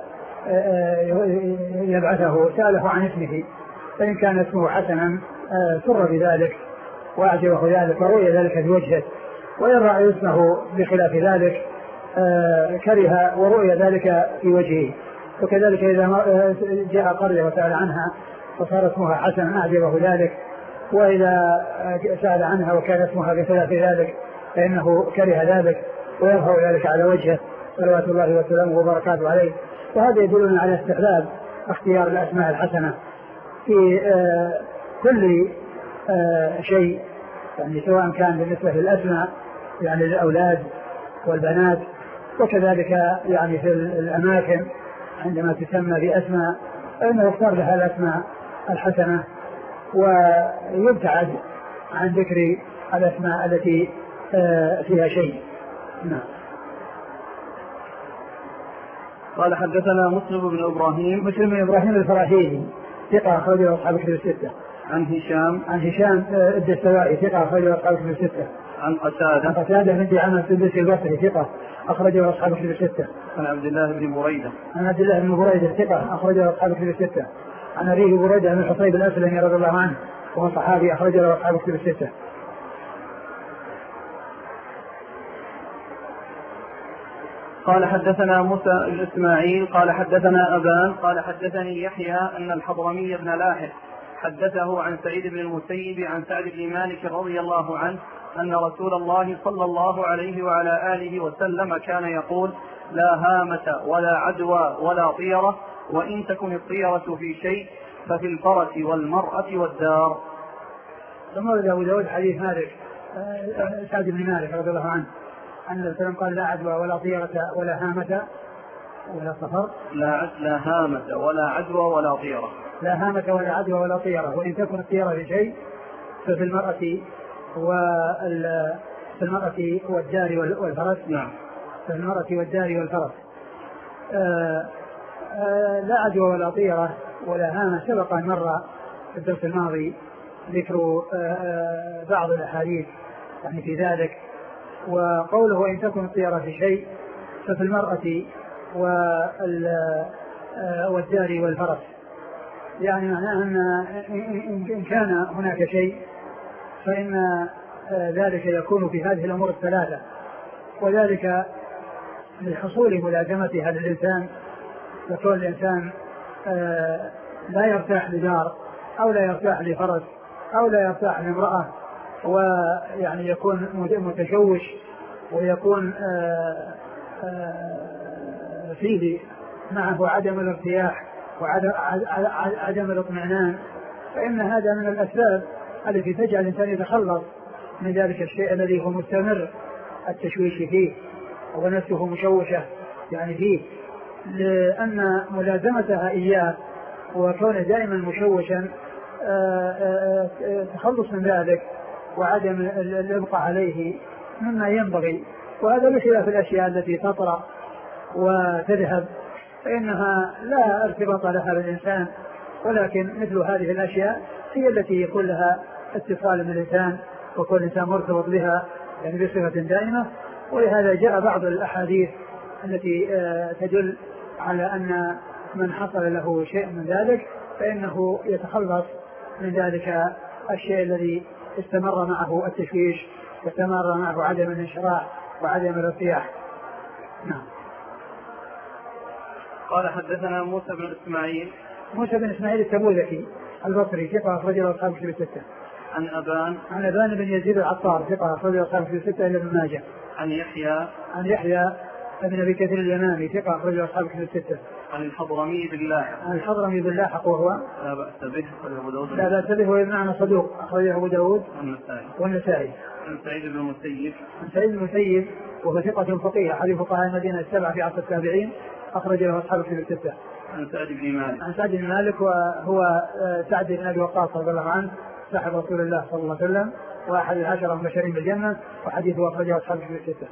يبعثه سأله عن اسمه، فإن كان اسمه حسنا سر بذلك وأعجبه ذلك ورؤي ذلك في وجهه، وإن رأى اسمه بخلاف ذلك كره ورؤي ذلك في وجهه. وكذلك إذا جاء قرية وسأل عنها وصار اسمها حسنا أعجبه ذلك، وإذا سأل عنها وكان اسمها بخلاف ذلك فإنه كره ذلك ويظهر ذلك على وجهه صلوات الله وسلامه وبركاته عليه. وهذا يدلنا على استحباب اختيار الأسماء الحسنة في كل شيء، يعني سواء كان بالنسبة للأسماء يعني للأولاد والبنات، وكذلك يعني في الأماكن عندما تسمى بأسماء فإنه يختار لها الأسماء الحسنة ويبتعد عن ذكر الأسماء التي فيها شيء. نعم. قال حدثنا مسلم بن إبراهيم الفراهيدي ثقة أخرجه أصحاب الكتب الستة. عن هشام الدستوائي ثقة أخرجه أصحاب الكتب الستة. عن قتادة بن دعامة السدوسي البصري ثقة أخرجه أصحاب الكتب الستة. عن عبد الله بن بريدة ثقة أخرجه أصحاب الكتب الستة. عن أبيه بريدة بن الحصيب الأسلمي رضي الله عنه وهو صحابي أخرجه أصحاب الكتب الستة. قال حدثنا موسى بن إسماعيل قال حدثنا أبان قال حدثني يحيى أن الحضرمي بن لاحق حدثه عن سعيد بن المسيب عن سعد بن مالك رضي الله عنه أن رسول الله صلى الله عليه وعلى آله وسلم كان يقول: لا هامة ولا عدوى ولا طيرة، وإن تكن الطيرة في شيء ففي الفرس والمرأة والدار. ثم ورد أبو داود حديث مالك سعد بن مالك رضي الله عنه أن الرسول قال: لا عدوى ولا طيرة ولا هامة ولا صفر. لا هامة ولا عدوى ولا طيرة. لا هامة ولا عدوى ولا طيرة، وإن تكن الطيرة في شيء ففي المرأة والدار والفرس. نعم. في المرأة والدار والفرس. لا عدوى ولا طيرة ولا هامة سبق أن مر في الدرس الماضي ذكر بعض الأحاديث يعني في ذلك. وقوله إن تكن الطيرة في شيء ففي المرأة والدار والفرس. يعني معناه أن إن كان هناك شيء فإن ذلك يكون في هذه الأمور الثلاثة، وذلك لحصول ملازمتها للإنسان. يكون الإنسان لا يرتاح لدار أو لا يرتاح لفرس أو لا يرتاح لامرأة، ويعني يكون متشوش ويكون فيه معه عدم الارتياح وعدم الاطمئنان، فإن هذا من الأسباب التي تجعل الإنسان يتخلص من ذلك الشيء الذي هو مستمر التشويش فيه ونفسه مشوشة يعني فيه، لأن ملازمتها إياه وكونه دائما مشوشا تخلص من ذلك وعدم الإبقاء عليه مما ينبغي. وهذا بخلاف الأشياء التي تطرأ وتذهب فإنها لا ارتباط لها بالإنسان، ولكن مثل هذه الأشياء هي التي يكون لها اتصال بالإنسان وكل الإنسان مرتبط بها يعني بصفة دائمة. ولهذا جاء بعض الأحاديث التي تدل على أن من حصل له شيء من ذلك فإنه يتخلص من ذلك الشيء الذي استمر معه التشويش واستمر معه عدم الانشراح وعدم الارتياح. نعم. قال حدثنا موسى بن إسماعيل. موسى بن إسماعيل التبوذكي البصري ثقة أخرج له أصحاب كتب الستة. عن أبان بن يزيد العطار ثقة أخرج له أصحاب كتب الستة إلا ابن ماجه. عن يحيى بن أبي كثير اليمامي ثقة أخرج له أصحاب كتب الستة. عن الحضرمي باللاحق وهو لا بأس به وابن صدوق أخرجه أبو داود والنسائي. عن سعيد بن المسيب وهو ثقة فقيه أحد فقهاء المدينة السبعة في عصر التابعين أخرج له أصحاب الكتب الستة. عن سعد بن مالك وهو سعد بن أبي وقاص رضي الله عنه صاحب رسول الله صلى الله عليه وسلم وأحد العشرة المبشرين بالجنة وحديثه أخرجه أصحاب الكتب الستة.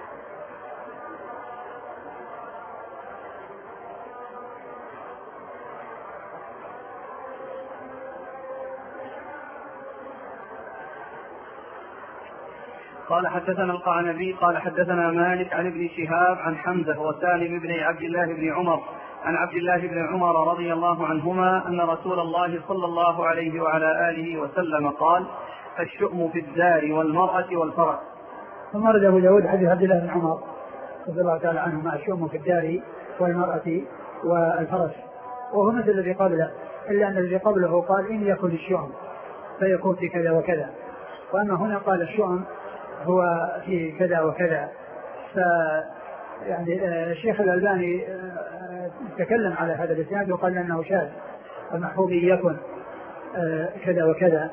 قال حدثنا القعنبي قال حدثنا مالك عن ابن شهاب عن حمزة وسالم بن عبد الله بن عمر عن عبد الله بن عمر رضي الله عنهما أن رسول الله صلى الله عليه وعلى آله وسلم قال: الشؤم في الدار والمرأة والفرس. ثم ورد أبو داود حديث عبد الله بن عمر رضي الله تعالى عنهما: الشؤم في الدار والمرأة والفرس، وهو مثل الذي قبله، إلا أن الذي قبله قال: إن يكن الشؤم فيكون في كذا وكذا، وأما هنا قال الشؤم هو في كذا وكذا. يعني الشيخ الألباني تكلم على هذا الإسناد وقال أنه شاذ، المحفوظ يكن كذا وكذا،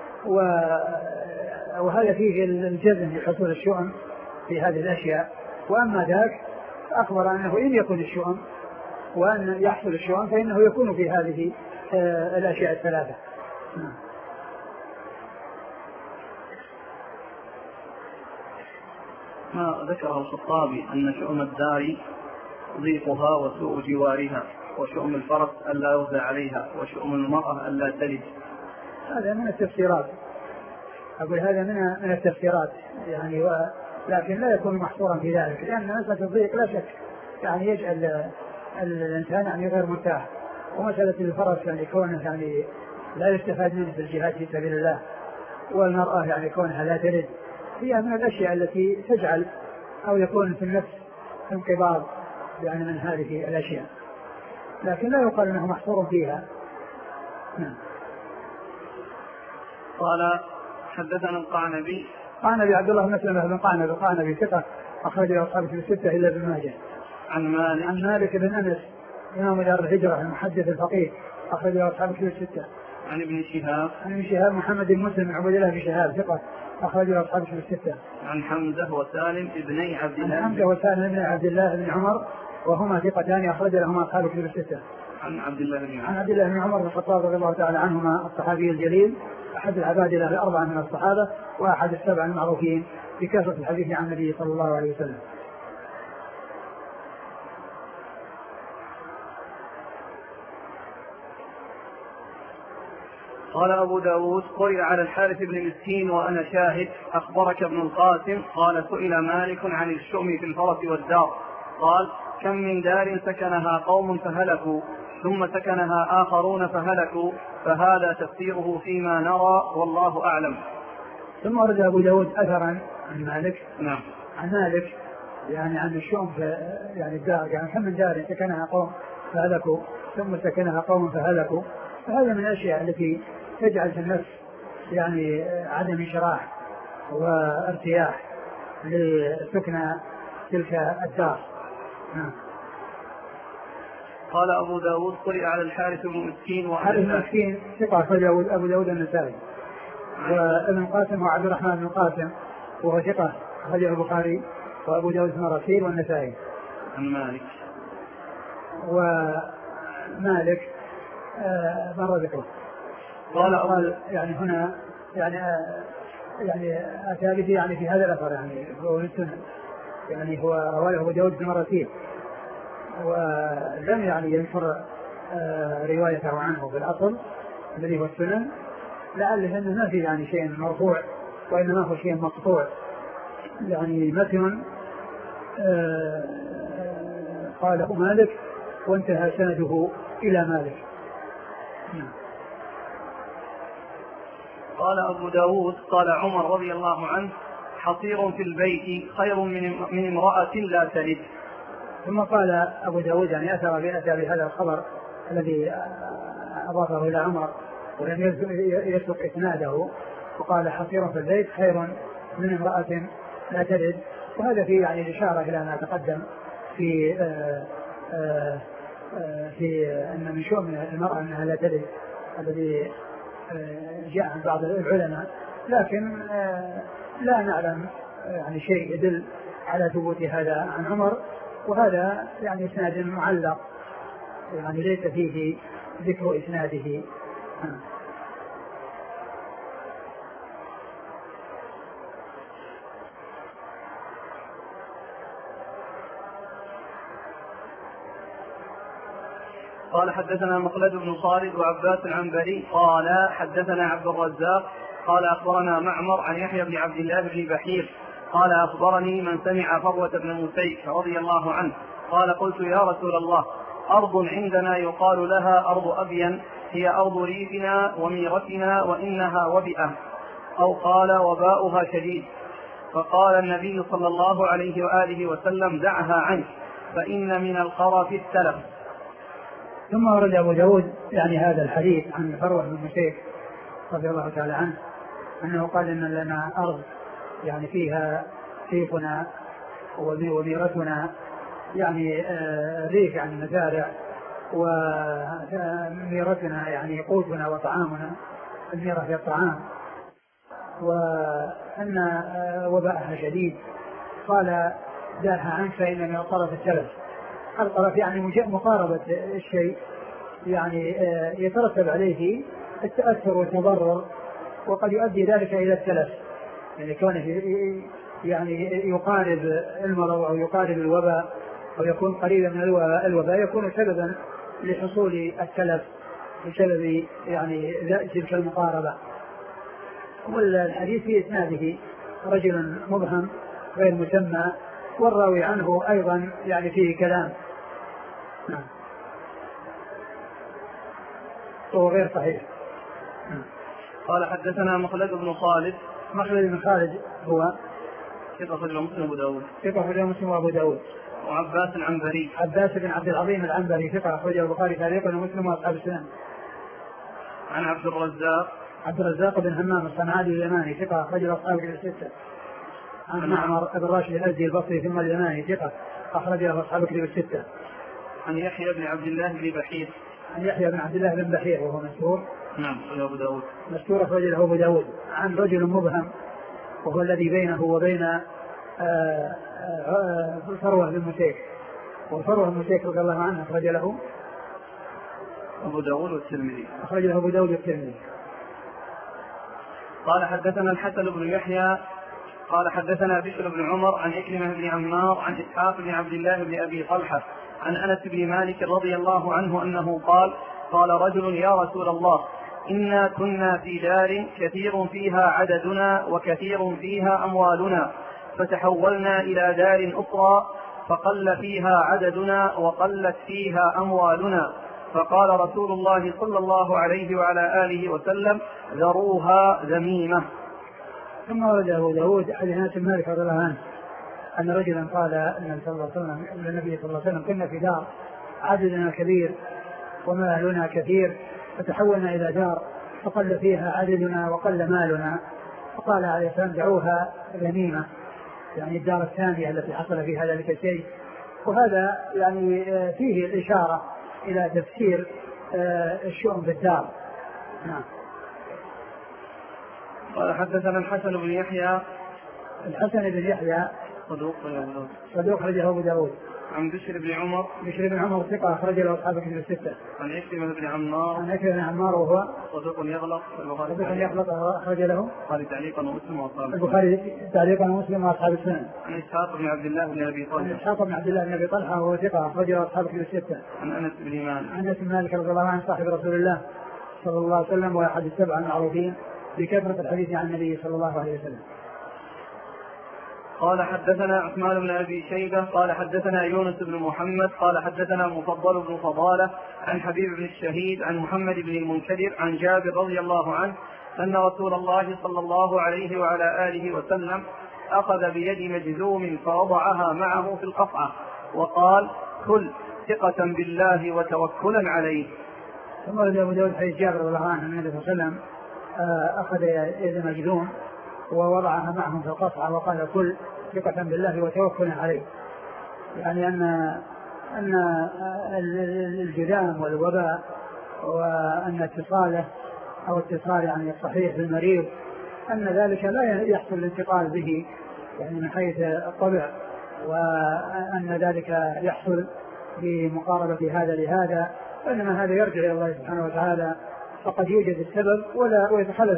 وهذا فيه الجزم لحصول الشؤم في هذه الأشياء. وأما ذاك أخبر أنه إن يكن الشؤم وأن يحصل الشؤم فإنه يكون في هذه الأشياء الثلاثة. ما ذكره الخطابي أن شؤم الدار ضيقها وسوء جوارها، وشؤم الفرس ألا يغزى عليها، وشؤم المرأة ألا تلد. هذا من التفسيرات، أقول هذا من التفسيرات يعني، لكن لا يكون محصورا في ذلك، لأن مسألة الضيق لا شك يعني يجعل الإنسان يعني غير مرتاح. ومسألة الفرس يعني كونه يعني لا يستفاد منه في الجهاد في سبيل الله، والمرأة يعني كونها لا تلد، هي من الأشياء التي تجعل أو يكون في النفس انقباض يعني من هذه الأشياء، لكن لا يقال أنه محصور فيها. قال حدثنا القعنبي عبد الله بن مسلمة بن القعنبي ثقة أخرج له أصحاب الكتب الستة إلا ابن ماجه. عن مالك بن أنس إمام دار الهجرة المحدث الفقيه أخرج له أصحاب الكتب الستة. عن ابن شهاب محمد بن مسلم بن عبد الله بن شهاب ثقة أخرج له أصحاب الكتب الستة. عن حمزة وسالم بن عبد الله بن عمر وهما ثقتان أخرج لهما أصحاب الكتب الستة. عن عبد الله بن عمر بن الخطاب رضي الله تعالى عنهما الصحابي الجليل أحد العبادلة الأربعة من الصحابة وأحد السبع المعروفين بكثرة الحديث عن النبي صلى الله عليه وسلم. قال أبو داود: قرئ على الحارث بن مسكين وأنا شاهد. أخبرك ابن القاسم قال: سئل مالك عن الشؤم في الفرس والدار، قال: كم من دار سكنها قوم فهلكوا ثم سكنها آخرون فهلكوا، فهذا تفسيره فيما نرى والله أعلم. ثم ورد أبو داود أثرا عن مالك. نعم. عن مالك يعني عن الشؤم يعني الدار، يعني كم من دار سكنها قوم فهلكوا ثم سكنها قوم فهلكوا، فهذا من الأشياء التي تجعل في النفس يعني عدم انشراح وارتياح لسكن تلك الدار. قال أبو داود قرئ على الحارث بن مسكين. حارث بن مسكين ثقة أخرجه أبو داود النسائي. وابن قاسم وعبد الرحمن بن قاسم وهو ثقة أخرجه البخاري وأبو داود المراسيل والنسائي. عن مالك. ومالك مر ذكره. قال يعني هنا يعني أتى به يعني في هذا الأثر يعني هو السنن، يعني هو رواه أبو داود المراسيل ولم يعني ينشر روايته عنه بالأصل الذي هو السنن، لعله أنه ما في يعني شيء مرفوع وإنما هو شيء مقطوع يعني متن قاله مالك وانتهى سنده إلى مالك. قال أبو داود قال عمر رضي الله عنه حصير في البيت خير من امرأة لا تلد. ثم قال أبو داود يعني أتى بهذا الخبر الذي أضافه إلى عمر ولم يسلك إسناده، وقال حصير في البيت خير من امرأة لا تلد، وهذا فيه يعني إشارة إلى ما تقدم في أن من شؤم المرأة أنها لا تلد الذي جاء عن بعض العلماء، لكن لا نعلم يعني شيء يدل على ثبوت هذا عن عمر، وهذا يعني إسناد معلق يعني ليس فيه ذكر إسناده. قال حدثنا مخلد بن خالد وعباس العنبري قال حدثنا عبد الرزاق قال أخبرنا معمر عن يحيى بن عبد الله بن بحير قال أخبرني من سمع فروة بن مسيك رضي الله عنه قال قلت يا رسول الله أرض عندنا يقال لها أرض أبين هي أرض ريفنا وميرتنا وإنها وبئة، أو قال وباؤها شديد، فقال النبي صلى الله عليه وآله وسلم دعها عنك فإن من القرى في التلف. ثم ورد أبو داود يعني هذا الحديث عن فروة بن مسيك رضي الله تعالى عنه أنه قال إن لنا أرض يعني فيها ريفنا وميرتنا، يعني ريف يعني مزارع، وميرتنا يعني قوتنا وطعامنا، الميرة هي الطعام، وأن وباءها شديد. قال داها عنك فإن من القرف التلف. القرف يعني مقاربة الشيء يعني يترتب عليه التأثر والتضرر، وقد يؤدي ذلك إلى التلف، يعني كونه يعني يقارب المرض أو يقارب الوباء أو يكون قريبا من الوباء يكون سببا لحصول التلف بسبب يعني تلك المقاربة. والحديث في إسناده رجل مبهم غير مسمى، والراوي عنه أيضا يعني فيه كلام وهو غير صحيح. قال حدثنا مخلد بن خالد. مخلد بن خالد هو ثقة أخرجه مسلم وأبو داود. ثقة أخرجه مسلم وأبو داود. وعباس العنبري. عباس بن عبد العظيم العنبري ثقة أخرجه البخاري تعليقا ومسلم وأصحاب السنن. عن عبد الرزاق. عبد الرزاق بن همام الصنعاني اليماني ثقة أخرجه أصحاب الستة. عن معمر بن راشد الأزدي البصري ثم اليماني ثقة أخرجه أصحاب الستة. عن يحيى بن عبد الله بن بحير. عن يحيى بن عبد الله بن بحير وهو مشهور. نعم أبو داود. مشهور أخرجه أبو داود. عن رجل مبهم وهو الذي بينه وبين فروة بن مسيك، وفروة بن مسيك رضي الله عنه أخرج له أبو داود والترمذي. أخرج له أبو داود والترمذي. قال حدثنا الحسن بن يحيى قال حدثنا بشر بن عمر عن عكرمة بن عمار عن إسحاق بن عبد الله بن أبي طلحة عن أنس بن مالك رضي الله عنه أنه قال رجل يا رسول الله إنا كنا في دار كثير فيها عددنا وكثير فيها أموالنا، فتحولنا إلى دار أخرى فقل فيها عددنا وقلت فيها أموالنا. فقال رسول الله صلى الله عليه وعلى آله وسلم: ذروها ذميمة. ثم ورد أبو داود عن أنس بن مالك رضي الله عنه أن رجلا قال النبي صلى الله عليه وسلم: كنا في دار عددنا كبير ومالنا كثير، فتحولنا إلى دار فقل فيها عددنا وقل مالنا. فقال عليه السلام: دعوها ذميمة، يعني الدار الثانية التي حصل فيها ذلك الشيء. وهذا يعني فيه الإشارة إلى تفسير الشؤم في الدار. نعم. قال حدثنا الحسن بن يحيى. الحسن بن يحيى صدوق أخرجه أبو داود. عن بشر بن عمر. بشر بن عمر ثقة أخرج له أصحاب الكتب الستة. عن عكرمة بن عمار. عن عكرمة بن عمار وهو صدوق يغلط. أخرج له البخاري تعليقا ومسلم وأصحاب البخاري تعليقا ومسلم وأصحاب السنن. عن إسحاق بن عبد الله بن أبي طلحة. عن إسحاق بن عبد الله بن أبي طلحة وهو ثقة أخرج له أصحاب الكتب الستة. عن أنس بن مالك. عن أنس بن مالك رضي الله عنه صاحب رسول الله صلى الله عليه وسلم وأحد السبعة المعروفين بكثرة الحديث عن النبي صلى الله عليه وسلم. قال حدثنا عثمان بن أبي شيبة قال حدثنا يونس بن محمد قال حدثنا مفضل بن فضالة عن حبيب بن الشهيد عن محمد بن المنكدر عن جابر رضي الله عنه أن رسول الله صلى الله عليه وعلى آله وسلم أخذ بيد مجذوم فوضعها معه في القفعة وقال: كل ثقة بالله وتوكلا عليه. ثم ورد أبو داود حديث جابر رضي الله عنه النبي صلى الله عليه وسلم أخذ يد مجذوم ووضعها معهم في القصعة وقال: كل ثقة بالله وتوكلا عليه. يعني أن الجذام والوباء وأن اتصاله أو اتصال يعني الصحيح بالمريض أن ذلك لا يحصل الانتقال به يعني من حيث الطبع، وأن ذلك يحصل بمقاربة هذا لهذا، وإنما هذا يرجع إلى الله سبحانه وتعالى. فقد يوجد السبب ويتخلف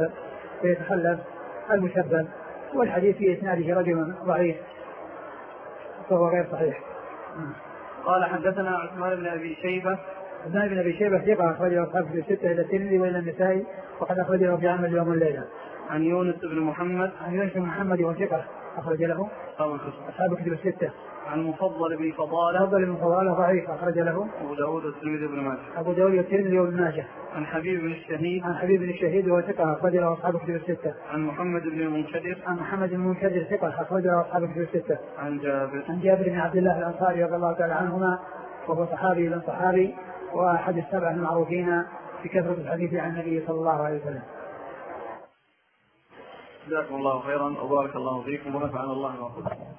المسبب والحديث في إسناده رجل ضعيف فهو غير صحيح. قال حدثنا عثمان بن أبي شيبة. عثمان بن أبي شيبة ثقة أخرجه أصحاب الكتب الستة إلى الترمذي وإلى النسائي وقد أخرجه في عمل يوم والليلة. عن يونس بن محمد. عن يونس بن محمد وثقة أخرج له أصحاب الكتب الستة. عن مفضل بن فضالة. مفضل بن فضالة ضعيف أخرج له أبو داود والترمذي وابن ماجه. أبو داود والترمذي وابن ماجه. عن حبيب بن الشهيد. عن حبيب بن الشهيد وثقة أخرج له أصحاب الكتب الستة. عن محمد بن المنكدر. عن محمد بن المنكدر ثقة أخرج له أصحاب الكتب الستة. عن جابر. عن جابر بن عبد الله الأنصاري رضي الله تعالى عنهما وهو صحابي بن صحابي وأحد السبعة المعروفين بكثرة الحديث عن النبي صلى الله عليه وسلم. جزاكم الله خيرا وبارك الله فيكم ونفعنا الله بما قلتم.